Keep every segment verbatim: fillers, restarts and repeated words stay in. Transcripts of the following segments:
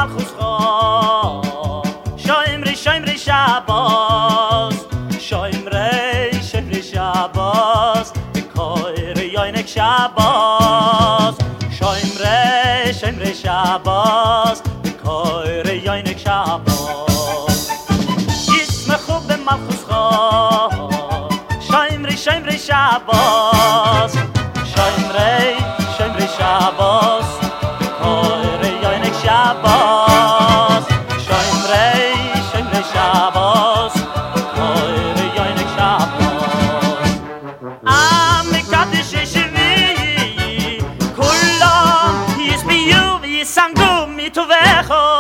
במלכוס חו שוימרי שוימרי שבוס שוימרי שוימרי שבוס בקוירי יוינק שבוס שוימרי שוימרי שבוס בקוירי יוינק שבוס ישמחו במלכוס חו שוימרי שוימרי שבוס שוימרי שוימרי שבוס בקוירי יוינק שבוס שוימרי שוימרי שבוס בקוירי יוינק שבוס המקדש שבי כולם יסביעו ויסנגו מטובחו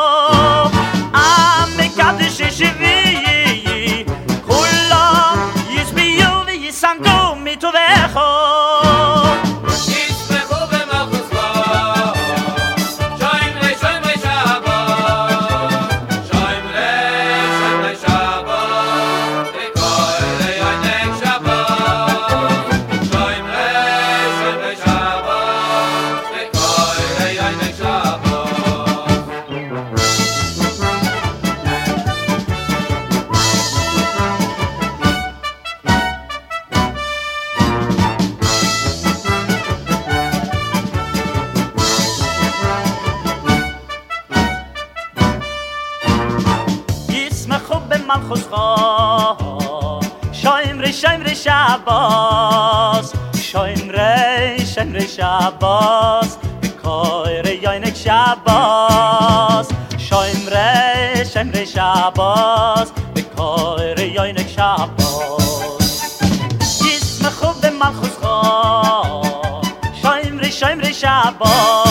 המקדש שבי כולם יסביעו ויסנגו מטובחו במלכוס חו שוימרי שוימרי שבוס שוימרי שוימרי שבוס בקוירי יוינק שבוס שוימרי שוימרי שבוס בקוירי יוינק שבוס ישמחו במלכוס חו שוימרי שוימרי שבוס